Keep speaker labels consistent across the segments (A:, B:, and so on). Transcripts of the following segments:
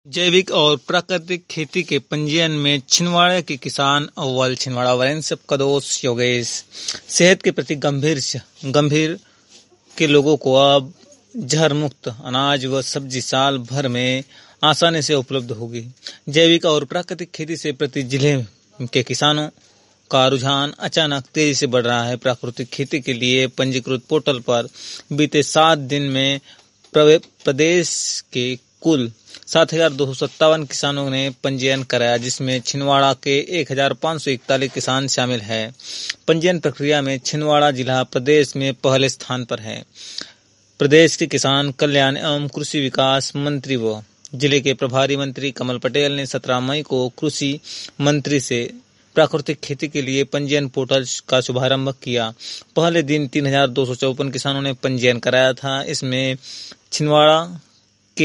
A: जैविक और प्राकृतिक खेती के पंजीयन में छिंदवाड़ा के किसान अव्वल। छिंदवाड़ा वरेंद्र कदोस योगेश। सेहत के प्रति गंभीर के लोगों को अब जहर मुक्त अनाज व सब्जी साल भर में आसानी से उपलब्ध होगी। जैविक और प्राकृतिक खेती से प्रति जिले के किसानों का रुझान अचानक तेजी से बढ़ रहा है। प्राकृतिक खेती के लिए पंजीकृत पोर्टल पर बीते 7 दिन में प्रदेश के कुल 7,257 किसानों ने पंजीयन कराया, जिसमें छिंदवाड़ा के 1,541 किसान शामिल हैं। पंजीयन प्रक्रिया में छिंदवाड़ा जिला प्रदेश में पहले स्थान पर है। प्रदेश के किसान कल्याण एवं कृषि विकास मंत्री व जिले के प्रभारी मंत्री कमल पटेल ने 17 मई को कृषि मंत्री से प्राकृतिक खेती के लिए पंजीयन पोर्टल का शुभारंभ किया। पहले दिन 3,254 किसानों ने पंजीयन कराया था। इसमें छिंदवाड़ा के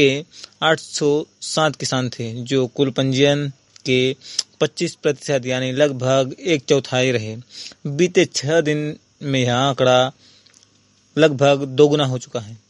A: 807 किसान थे, जो कुल पंजीयन के 25% यानी लगभग 1/4 रहे। बीते 6 दिन में यह आंकड़ा लगभग दोगुना हो चुका है,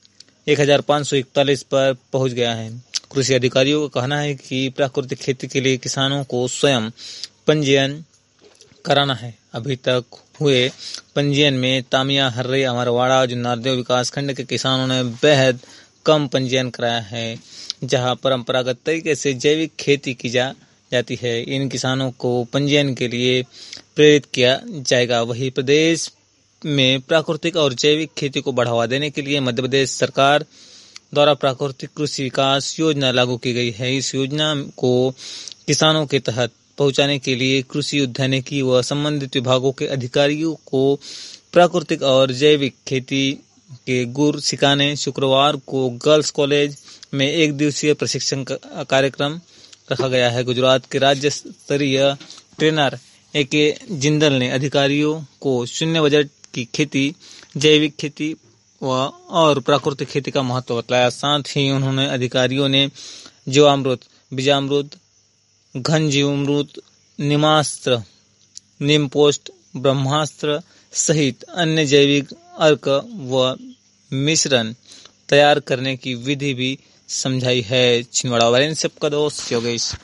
A: 1,541 पर पहुंच गया है। कृषि अधिकारियों का कहना है कि प्राकृतिक खेती के लिए किसानों को स्वयं पंजीयन कराना है। अभी तक हुए पंजीयन में तामिया, हर्रे, अमरवाड़ा, जुन्नारदेव विकास खंड के किसानों ने बेहद कम पंजीयन कराया है, जहां परंपरागत तरीके से जैविक खेती की जाती है। इन किसानों को पंजीयन के लिए प्रेरित किया जाएगा। वहीं प्रदेश में प्राकृतिक और जैविक खेती को बढ़ावा देने के लिए मध्य प्रदेश सरकार द्वारा प्राकृतिक कृषि विकास योजना लागू की गई है। इस योजना को किसानों के तहत पहुंचाने के लिए कृषि उद्यानिकी व संबंधित विभागों के अधिकारियों को प्राकृतिक और जैविक खेती के गुर सिखाने शुक्रवार को गर्ल्स कॉलेज में 1 दिवसीय प्रशिक्षण कार्यक्रम रखा गया है। गुजरात के राज्य स्तरीय ट्रेनर ए.के. जिंदल ने अधिकारियों को शून्य बजट की खेती, जैविक खेती और प्राकृतिक खेती का महत्व बताया। साथ ही उन्होंने अधिकारियों ने जीवामृत, बीजामृत, घन जीवामृत, नीमास्त्र, नीमपोस्ट, ब्रह्मास्त्र सहित अन्य जैविक अर्क व मिश्रण तैयार करने की विधि भी समझाई है। छिंदवाड़ा वरेंद्र कदोस योगेश।